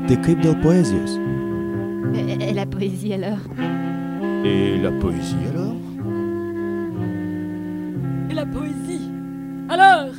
Decrypt del Poesius. Et la poésie alors? Et la poésie alors? Et la poésie alors?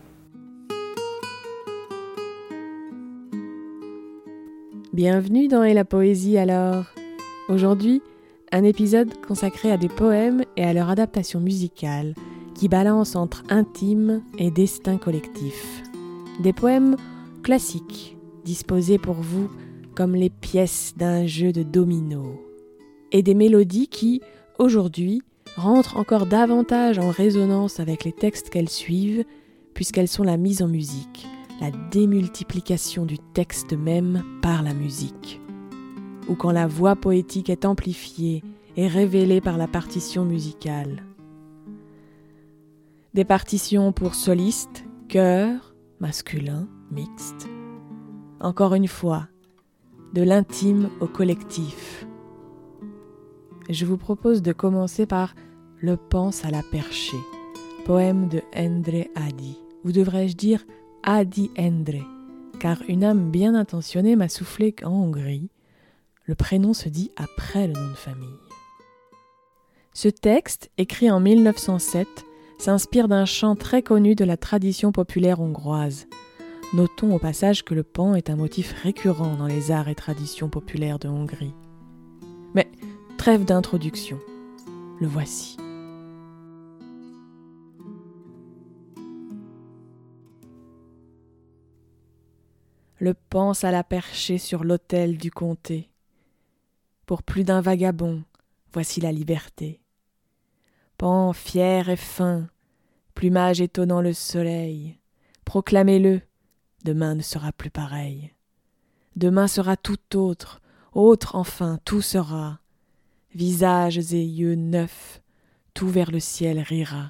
Bienvenue dans Et la poésie alors. Aujourd'hui, un épisode consacré à des poèmes et à leur adaptation musicale qui balancent entre intime et destin collectif. Des poèmes classiques, disposés pour vous comme les pièces d'un jeu de dominos. Et des mélodies qui, aujourd'hui, rentrent encore davantage en résonance avec les textes qu'elles suivent, puisqu'elles sont la mise en musique, la démultiplication du texte même par la musique. Ou quand la voix poétique est amplifiée et révélée par la partition musicale. Des partitions pour solistes, chœurs, masculins, mixtes. Encore une fois, de l'intime au collectif. Je vous propose de commencer par Le Pense à la perchée, poème de Endre Adi, ou devrais-je dire Adi Endre, car une âme bien intentionnée m'a soufflé qu'en Hongrie, le prénom se dit après le nom de famille. Ce texte, écrit en 1907, s'inspire d'un chant très connu de la tradition populaire hongroise. Notons au passage que le pan est un motif récurrent dans les arts et traditions populaires de Hongrie. Mais trêve d'introduction, le voici. Le pan à la perchée sur l'autel du comté. Pour plus d'un vagabond, voici la liberté. Pan fier et fin, plumage étonnant le soleil, proclamez-le, demain ne sera plus pareil. Demain sera tout autre, autre enfin, tout sera. Visages et yeux neufs, tout vers le ciel rira.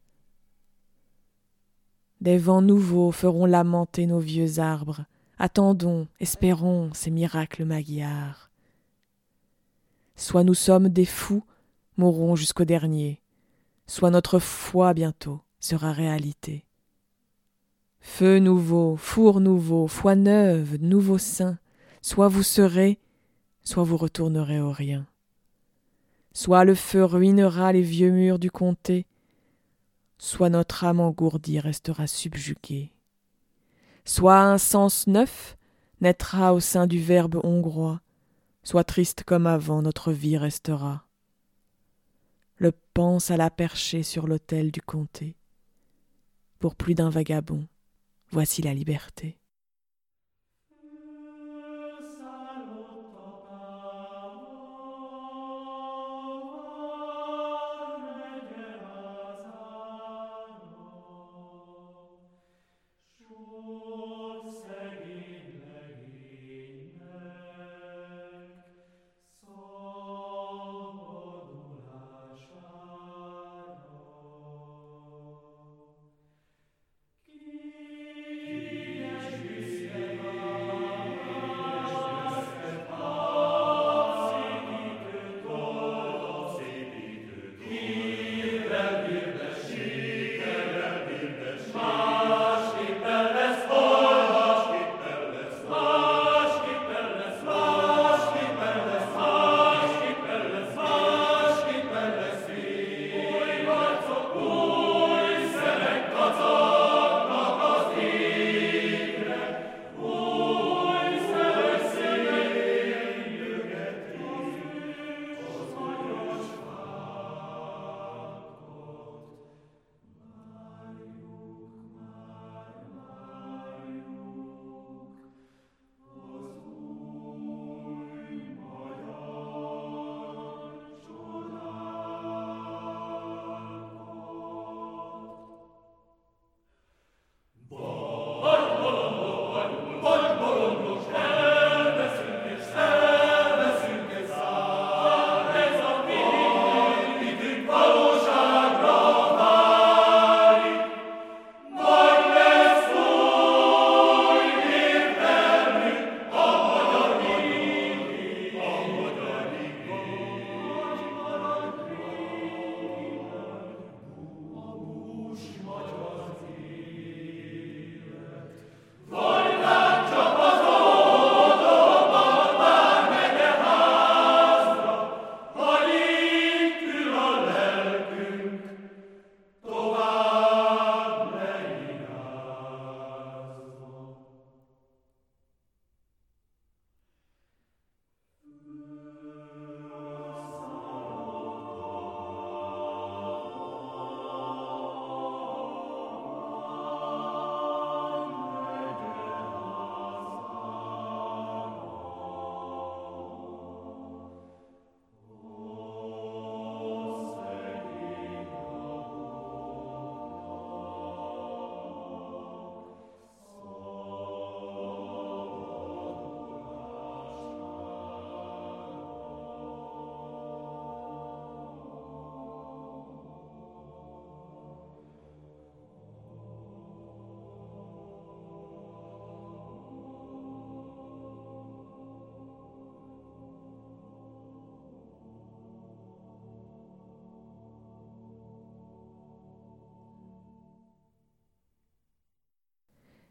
Des vents nouveaux feront lamenter nos vieux arbres. Attendons, espérons ces miracles magyars. Soit nous sommes des fous, mourrons jusqu'au dernier. Soit notre foi bientôt sera réalité. Feu nouveau, four nouveau, foi neuve, nouveau sein, soit vous serez, soit vous retournerez au rien. Soit le feu ruinera les vieux murs du comté, soit notre âme engourdie restera subjuguée. Soit un sens neuf naîtra au sein du verbe hongrois, soit triste comme avant notre vie restera. Le pense à la perchée sur l'autel du comté. Pour plus d'un vagabond, voici la liberté.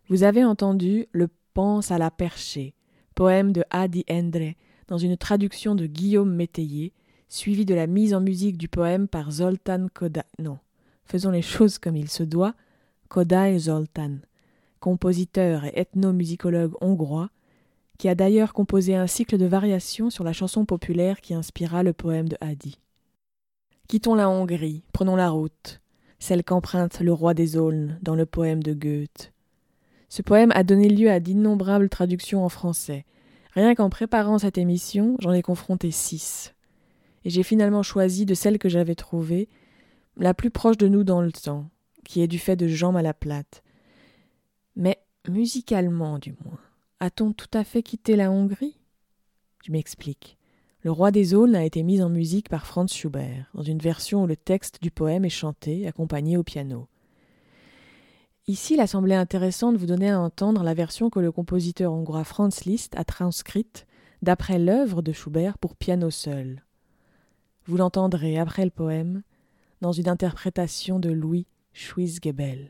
Vous avez entendu le Pense à la perchée, poème de Adi Endre, dans une traduction de Guillaume Métayer, suivi de la mise en musique du poème par Zoltán Kodály. Non, faisons les choses comme il se doit. Kodály Zoltán, compositeur et ethnomusicologue hongrois, qui a d'ailleurs composé un cycle de variations sur la chanson populaire qui inspira le poème de Adi. Quittons la Hongrie, prenons la route, celle qu'emprunte le roi des aulnes dans le poème de Goethe. Ce poème a donné lieu à d'innombrables traductions en français. Rien qu'en préparant cette émission, j'en ai confronté 6. Et j'ai finalement choisi de celle que j'avais trouvée, la plus proche de nous dans le temps, qui est du fait de Jean Malaplate. Mais musicalement, du moins, a-t-on tout à fait quitté la Hongrie ? Je m'explique. Le roi des aulnes a été mis en musique par Franz Schubert, dans une version où le texte du poème est chanté, accompagné au piano. Ici, il a semblé intéressant de vous donner à entendre la version que le compositeur hongrois Franz Liszt a transcrite d'après l'œuvre de Schubert pour piano seul. Vous l'entendrez après le poème, dans une interprétation de Louis Schwitzgebel.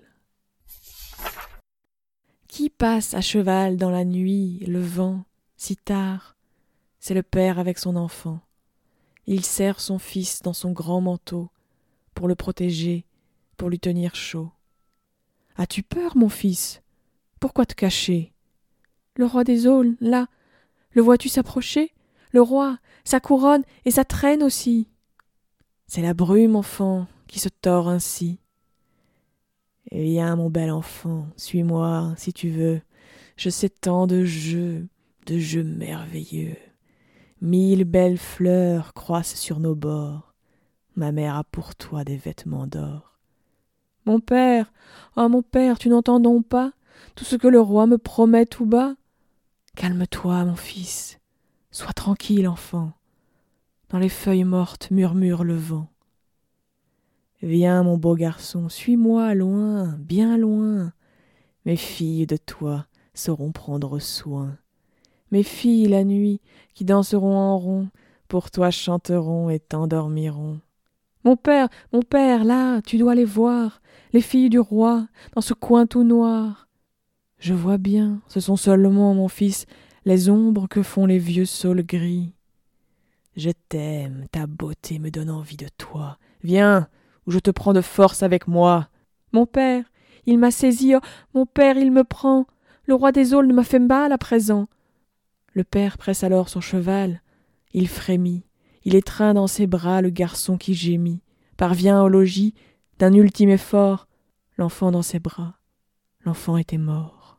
Qui passe à cheval dans la nuit, le vent, si tard ? C'est le père avec son enfant. Il serre son fils dans son grand manteau, pour le protéger, pour lui tenir chaud. As-tu peur, mon fils ? Pourquoi te cacher ? Le roi des aulnes, là, le vois-tu s'approcher ? Le roi, sa couronne et sa traîne aussi. C'est la brume, enfant, qui se tord ainsi. Viens, mon bel enfant, suis-moi, si tu veux. Je sais tant de jeux merveilleux. 1000 belles fleurs croissent sur nos bords. Ma mère a pour toi des vêtements d'or. Mon père, oh mon père, tu n'entends donc pas tout ce que le roi me promet tout bas ? Calme-toi, mon fils. Sois tranquille, enfant. Dans les feuilles mortes murmure le vent. Viens, mon beau garçon, suis-moi loin, bien loin. Mes filles de toi sauront prendre soin. Mes filles, la nuit, qui danseront en rond, pour toi chanteront et t'endormiront. Mon père, là, tu dois les voir, les filles du roi, dans ce coin tout noir. Je vois bien, ce sont seulement, mon fils, les ombres que font les vieux saules gris. Je t'aime, ta beauté me donne envie de toi. Viens, ou je te prends de force avec moi. Mon père, il m'a saisi, oh, mon père, il me prend. Le roi des aulnes m'a fait mal à présent. Le père presse alors son cheval. Il frémit. Il étreint dans ses bras le garçon qui gémit, parvient au logis, d'un ultime effort, l'enfant dans ses bras. L'enfant était mort.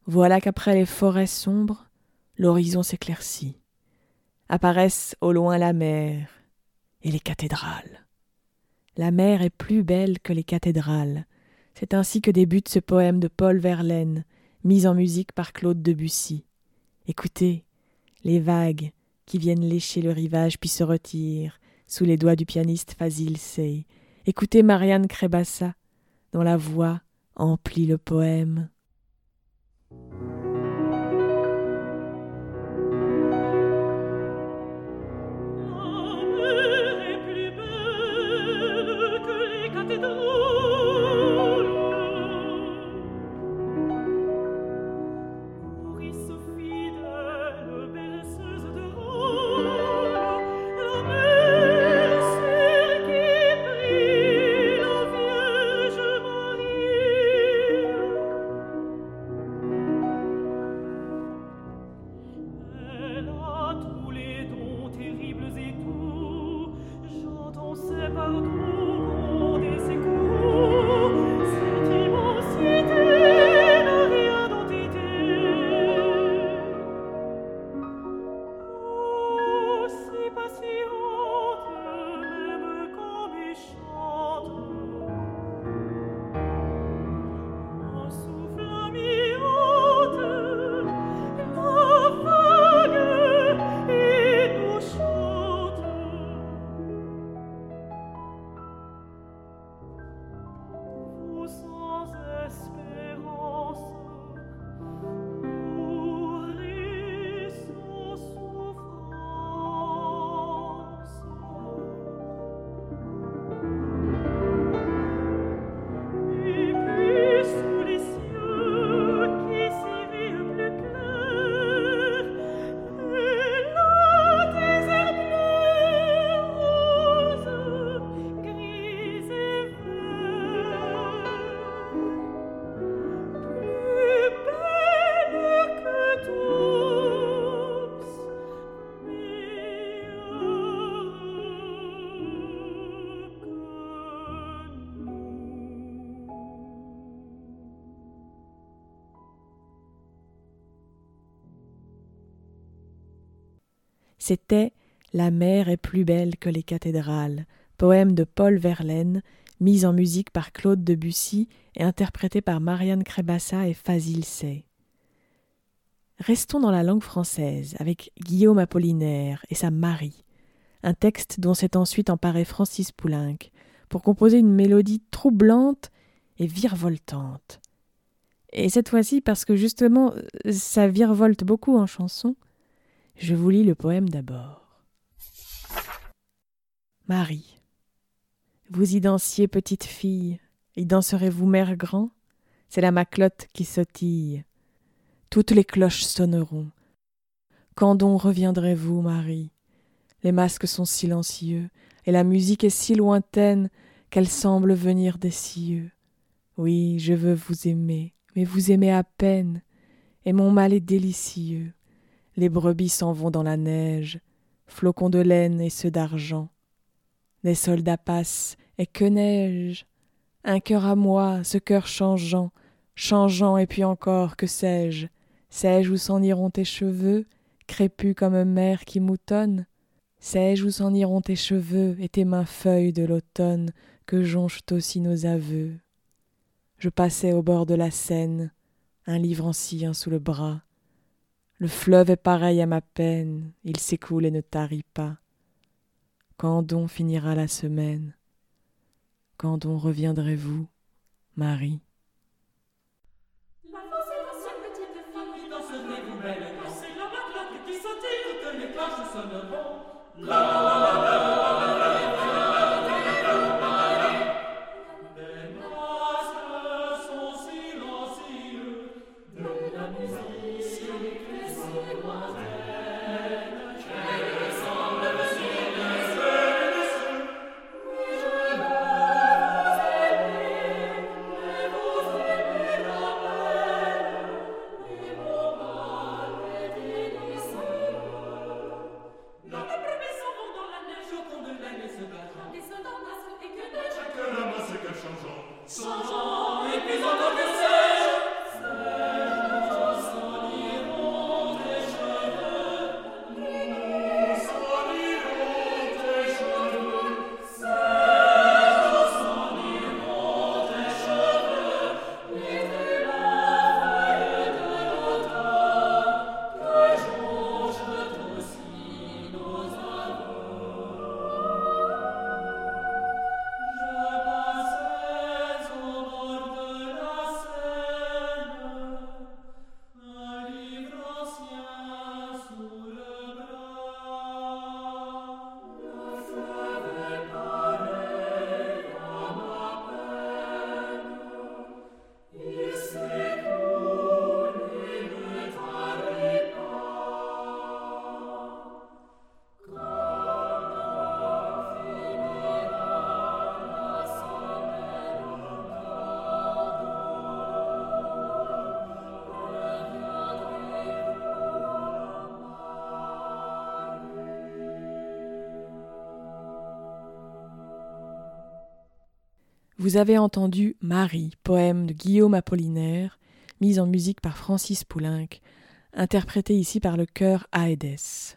Voilà qu'après les forêts sombres, l'horizon s'éclaircit. Apparaissent au loin la mer et les cathédrales. La mer est plus belle que les cathédrales. C'est ainsi que débute ce poème de Paul Verlaine, mis en musique par Claude Debussy. Écoutez, les vagues qui viennent lécher le rivage puis se retirent sous les doigts du pianiste Fazil Say. Écoutez Marianne Crébassa, dont la voix emplit le poème. C'était « La mer est plus belle que les cathédrales », poème de Paul Verlaine, mis en musique par Claude Debussy et interprété par Marianne Crébassa et Fazil Say. Restons dans la langue française avec Guillaume Apollinaire et sa Marie, un texte dont s'est ensuite emparé Francis Poulenc pour composer une mélodie troublante et virevoltante. Et cette fois-ci, parce que justement, ça virevolte beaucoup en chanson, je vous lis le poème d'abord. Marie, vous y dansiez petite fille, y danserez-vous mère grand? C'est la maclotte qui sautille. Toutes les cloches sonneront. Quand donc reviendrez-vous, Marie? Les masques sont silencieux, et la musique est si lointaine qu'elle semble venir des cieux. Oui, je veux vous aimer, mais vous aimez à peine, et mon mal est délicieux. Les brebis s'en vont dans la neige, flocons de laine et ceux d'argent. Des soldats passent, et que neige! Un cœur à moi, ce cœur changeant, changeant et puis encore, que sais-je? Sais-je où s'en iront tes cheveux, crépus comme une mère qui moutonne? Sais-je où s'en iront tes cheveux et tes mains feuilles de l'automne que jonchent aussi nos aveux? Je passais au bord de la Seine, un livre ancien sous le bras. Le fleuve est pareil à ma peine, il s'écoule et ne tarit pas. Quand donc finira la semaine? Quand donc reviendrez-vous, Marie? La voix c'est l'ancienne petite fille, danserez-vous belle, c'est la maclotte qui sautille, que les cloches sonneront. La la la la la. Changeant, et puis encore que sais-je, Vous avez entendu Marie, poème de Guillaume Apollinaire, mise en musique par Francis Poulenc, interprété ici par le chœur Aedes.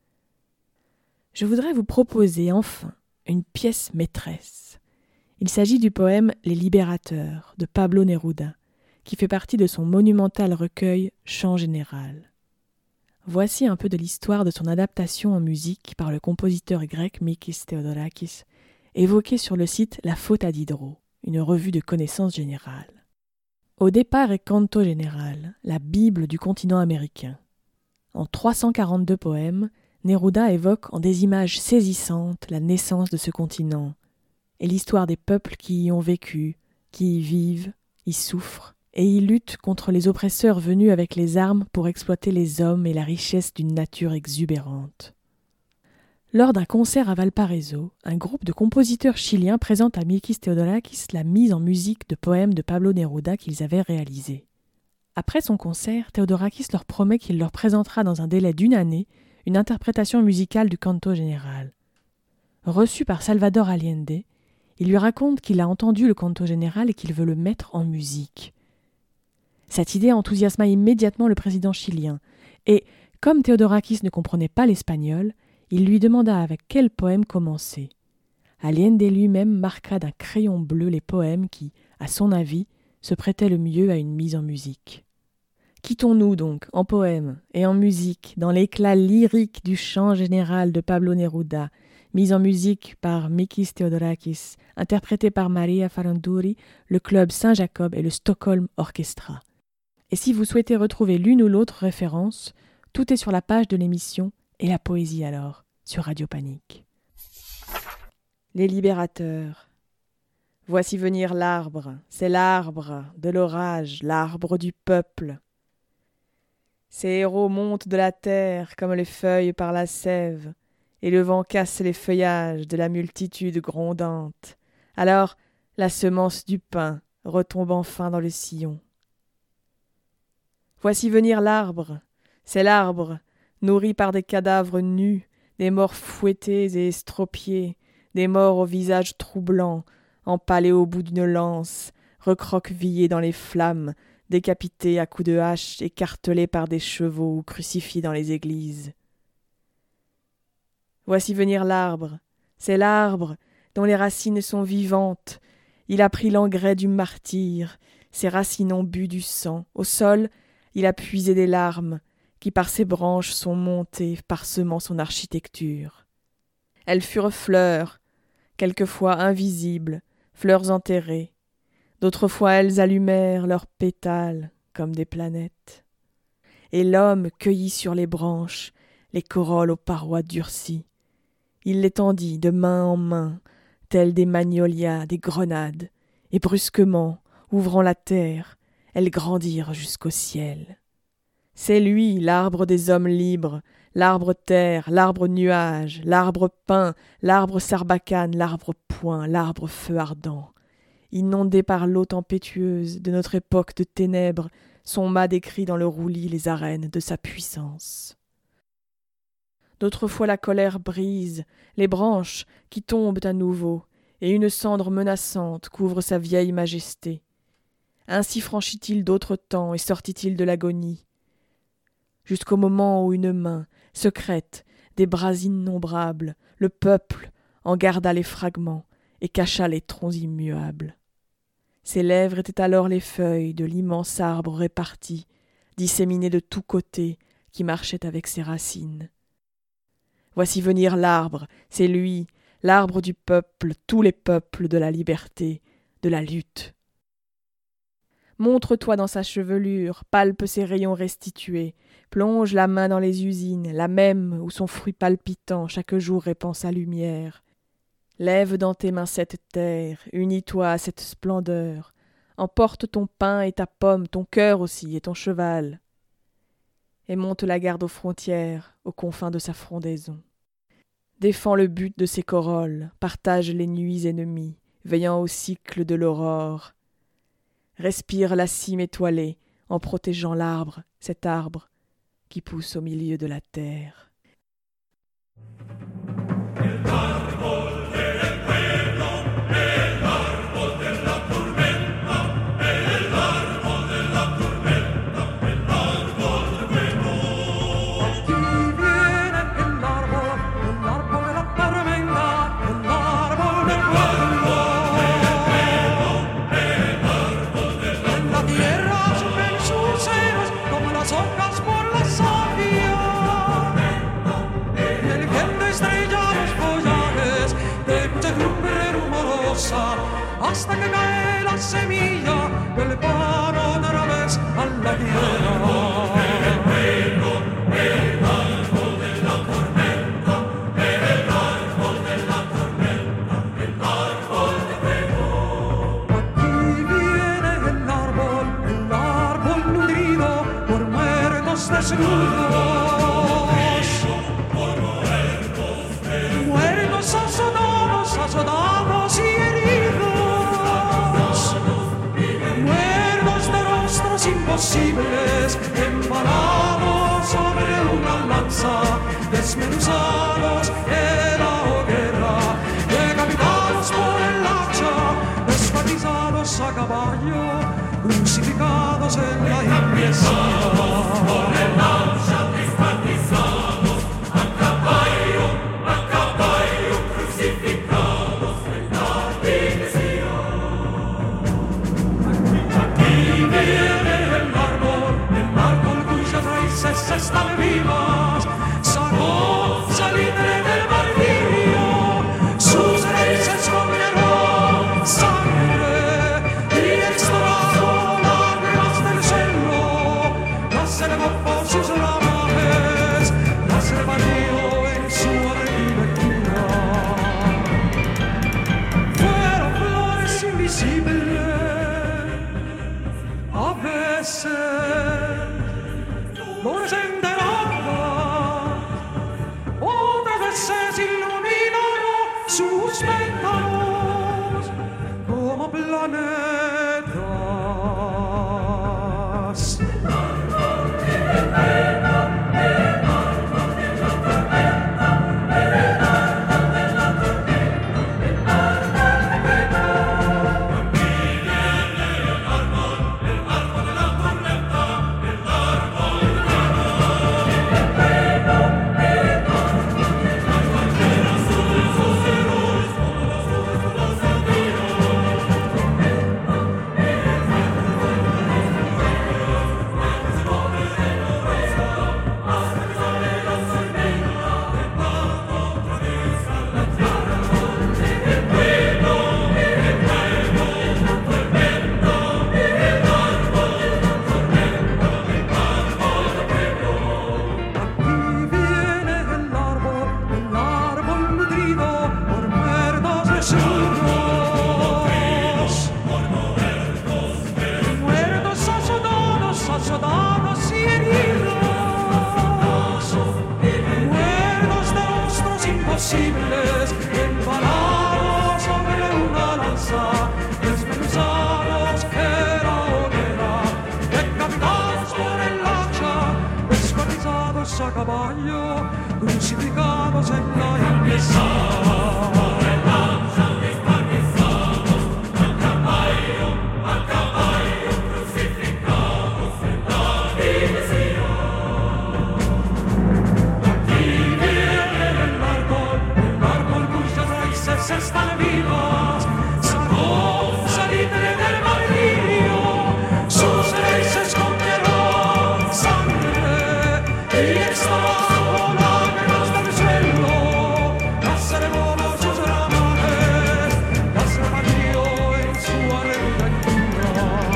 Je voudrais vous proposer enfin une pièce maîtresse. Il s'agit du poème Les Libérateurs de Pablo Neruda, qui fait partie de son monumental recueil Chant général. Voici un peu de l'histoire de son adaptation en musique par le compositeur grec Mikis Theodorakis, évoqué sur le site La Faute à Diderot, une revue de connaissances générales. Au départ est Canto général, la Bible du continent américain. En 342 poèmes, Neruda évoque en des images saisissantes la naissance de ce continent et l'histoire des peuples qui y ont vécu, qui y vivent, y souffrent, et y luttent contre les oppresseurs venus avec les armes pour exploiter les hommes et la richesse d'une nature exubérante. Lors d'un concert à Valparaiso, un groupe de compositeurs chiliens présente à Mikis Theodorakis la mise en musique de poèmes de Pablo Neruda qu'ils avaient réalisés. Après son concert, Theodorakis leur promet qu'il leur présentera dans un délai d'1 année une interprétation musicale du canto général. Reçu par Salvador Allende, il lui raconte qu'il a entendu le canto général et qu'il veut le mettre en musique. Cette idée enthousiasma immédiatement le président chilien, et, comme Theodorakis ne comprenait pas l'espagnol, il lui demanda avec quel poème commencer. Allende lui-même marqua d'un crayon bleu les poèmes qui, à son avis, se prêtaient le mieux à une mise en musique. Quittons-nous donc, en poème et en musique, dans l'éclat lyrique du chant général de Pablo Neruda, mise en musique par Mikis Theodorakis, interprété par Maria Faranduri, le Club Saint-Jacob et le Stockholm Orchestra. Et si vous souhaitez retrouver l'une ou l'autre référence, tout est sur la page de l'émission Et la poésie alors, sur Radio Panique. Les Libérateurs. Voici venir l'arbre, c'est l'arbre de l'orage, l'arbre du peuple. Ces héros montent de la terre comme les feuilles par la sève, et le vent casse les feuillages de la multitude grondante. Alors, la semence du pain retombe enfin dans le sillon. Voici venir l'arbre, c'est l'arbre, nourri par des cadavres nus, des morts fouettés et estropiés, des morts au visage troublant, empalés au bout d'une lance, recroquevillés dans les flammes, décapités à coups de hache, écartelés par des chevaux ou crucifiés dans les églises. Voici venir l'arbre, c'est l'arbre dont les racines sont vivantes. Il a pris l'engrais du martyr, ses racines ont bu du sang. Au sol, il a puisé des larmes, qui par ses branches sont montées, parsemant son architecture. Elles furent fleurs, quelquefois invisibles, fleurs enterrées. D'autres fois elles allumèrent leurs pétales comme des planètes. Et l'homme cueillit sur les branches les corolles aux parois durcies. Il les tendit de main en main, telles des magnolias, des grenades, et brusquement, ouvrant la terre, elles grandirent jusqu'au ciel. C'est lui, l'arbre des hommes libres, l'arbre terre, l'arbre nuage, l'arbre pin, l'arbre sarbacane, l'arbre poing, l'arbre feu ardent. Inondé par l'eau tempétueuse de notre époque de ténèbres, son mât décrit dans le roulis les arènes de sa puissance. D'autres fois la colère brise les branches qui tombent à nouveau, et une cendre menaçante couvre sa vieille majesté. Ainsi franchit-il d'autres temps et sortit-il de l'agonie, jusqu'au moment où une main, secrète, des bras innombrables, le peuple en garda les fragments et cacha les troncs immuables. Ses lèvres étaient alors les feuilles de l'immense arbre réparti, disséminé de tous côtés, qui marchait avec ses racines. Voici venir l'arbre, c'est lui, l'arbre du peuple, tous les peuples de la liberté, de la lutte. Montre-toi dans sa chevelure, palpe ses rayons restitués, plonge la main dans les usines, la même où son fruit palpitant chaque jour répand sa lumière. Lève dans tes mains cette terre, unis-toi à cette splendeur, emporte ton pain et ta pomme, ton cœur aussi et ton cheval, et monte la garde aux frontières, aux confins de sa frondaison. Défends le but de ses corolles, partage les nuits ennemies, veillant au cycle de l'aurore. Respire la cime étoilée, en protégeant l'arbre, cet arbre qui pousse au milieu de la terre. El árbol del pueblo, el árbol del hasta que cae la semilla del paro otra vez a la tierra. Muertos azotados y heridos, muertos de rostros imposibles, empalados sobre una lanza, desmenuzados en la hoguera, decapitados por el hacha, descuartizados a caballo, crucificados en la iglesia. Están vivas, sacó salitre del martirio, sus raíces comieron sangre y extrajo lágrimas del cielo, las elevó por sus ramajes, las repartió en su arquitectura. Fueron flores invisibles, a veces flores enteradas, otras veces iluminaron sus pétalos como planetas. Azotados y heridos, muertos de rostros imposibles, empalados sobre una lanza, desmenuzados en la hoguera, decapitados por el hacha, descuartizados a caballo, crucificados en la iglesia. Están vivas, sacó salitre del martirio, sus raíces comieron sangre y extrajo lágrimas del suelo, las elevó por sus ramajes, las repartió en su arquitectura.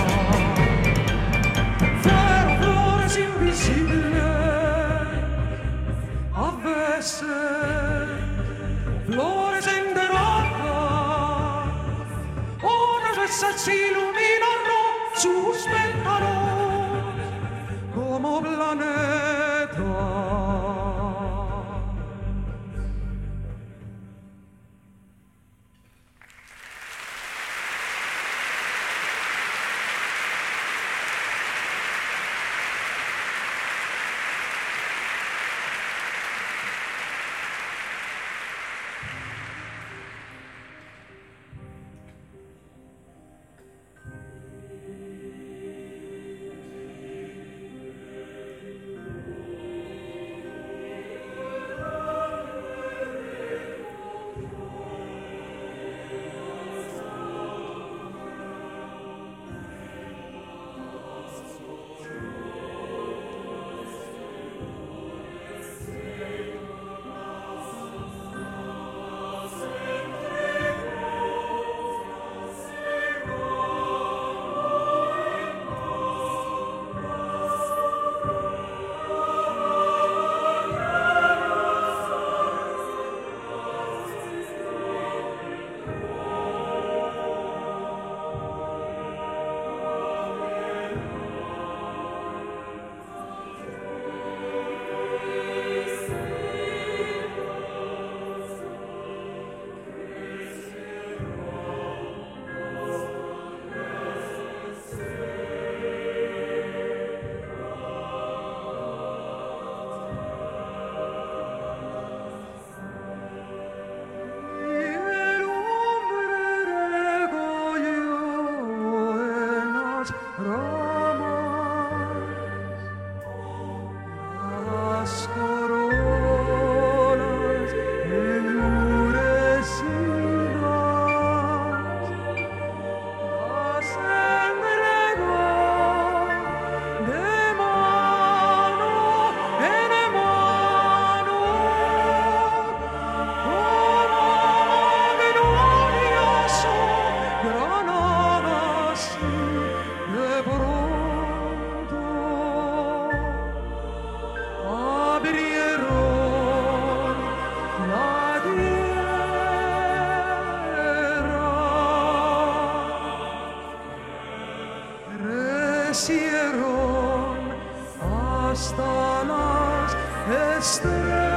Fueron flores invisibles, a veces flores se iluminaron sus pétalos como planetas. crecieron hasta las estrellas.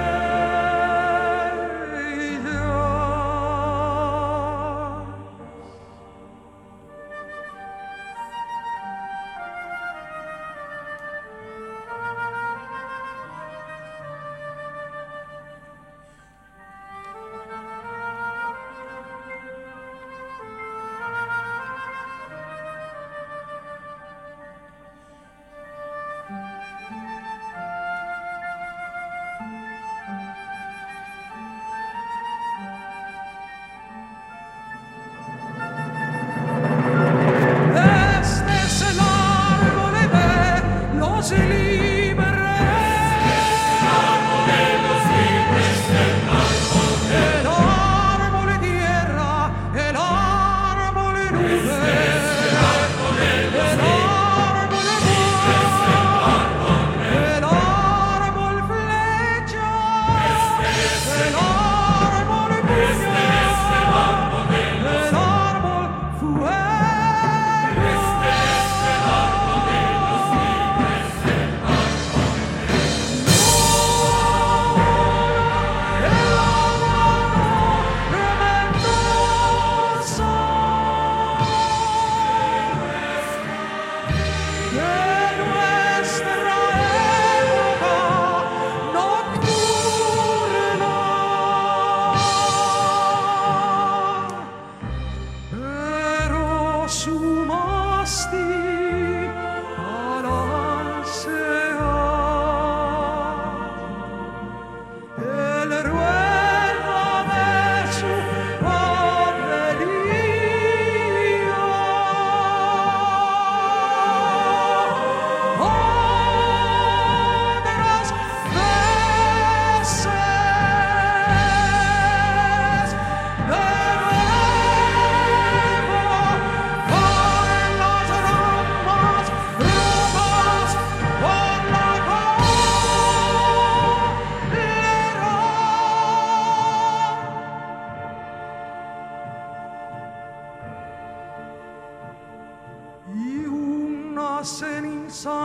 Ceniza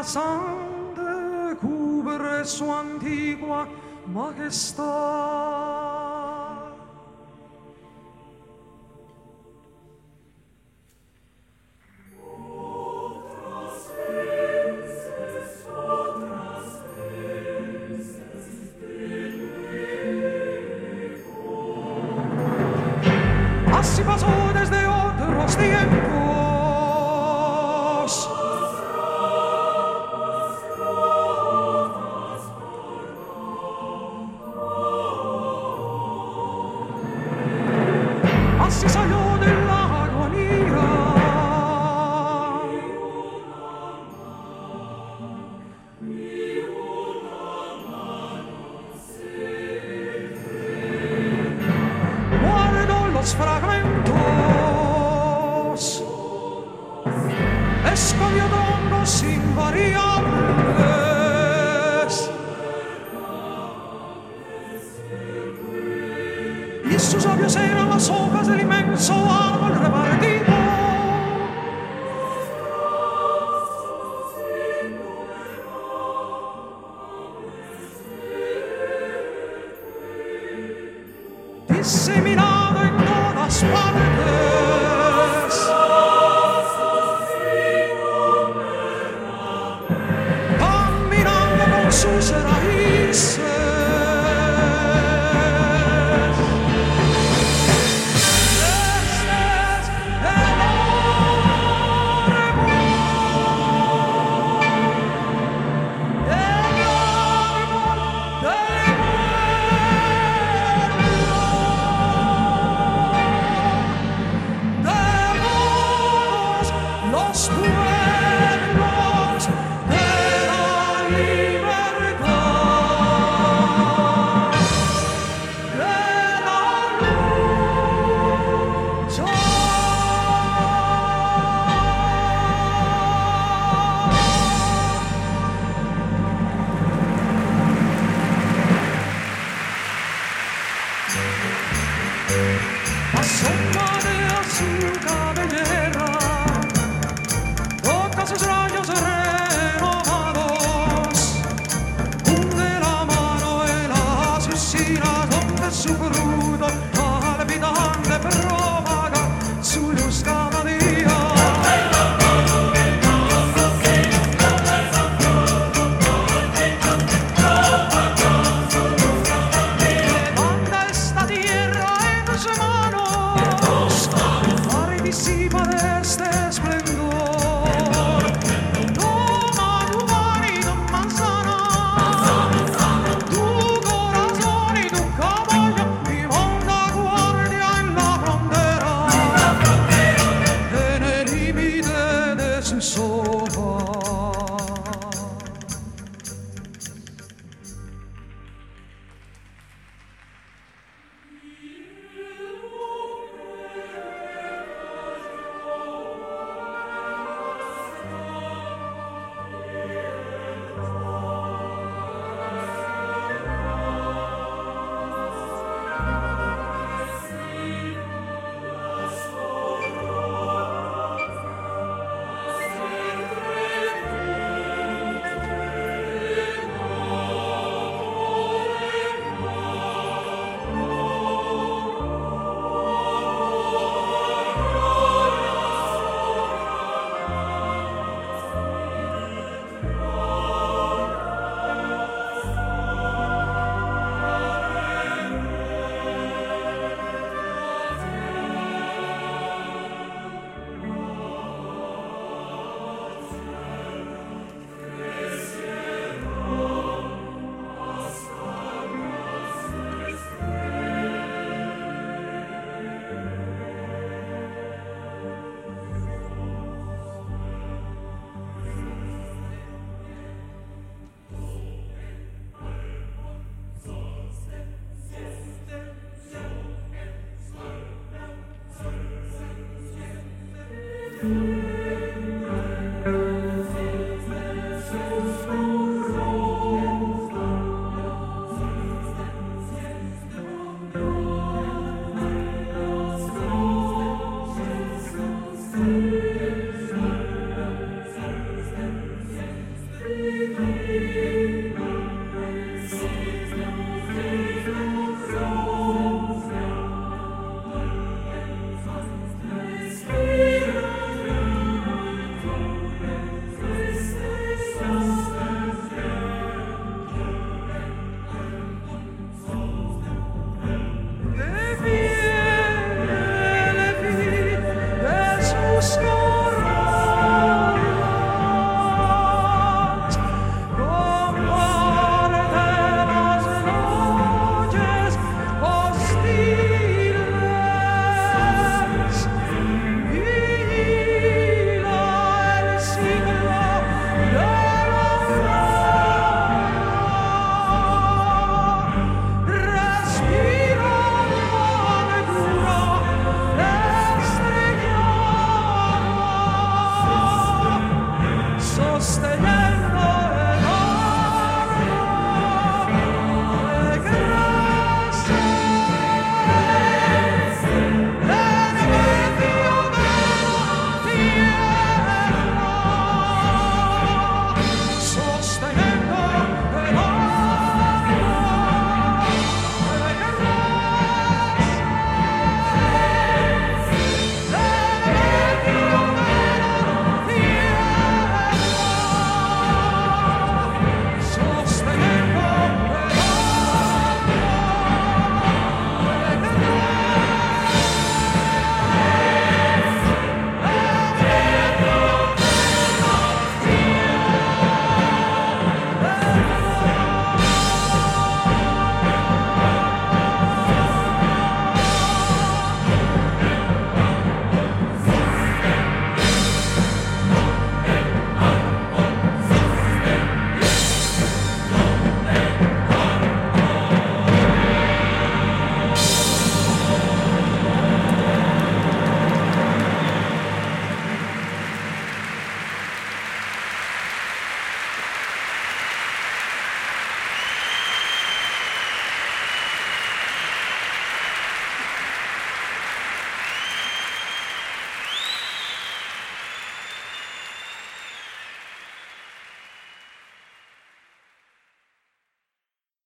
amenazante cubre su antigua majestad. Así pasó desde otros tiempos. Así salió de la agonía. Guardó los fragmentos, escondió troncos invariables y sus labios eran las hojas del inmenso árbol repartido. Diseminado en todas partes, caminando con sus raíces. Este es Thank you.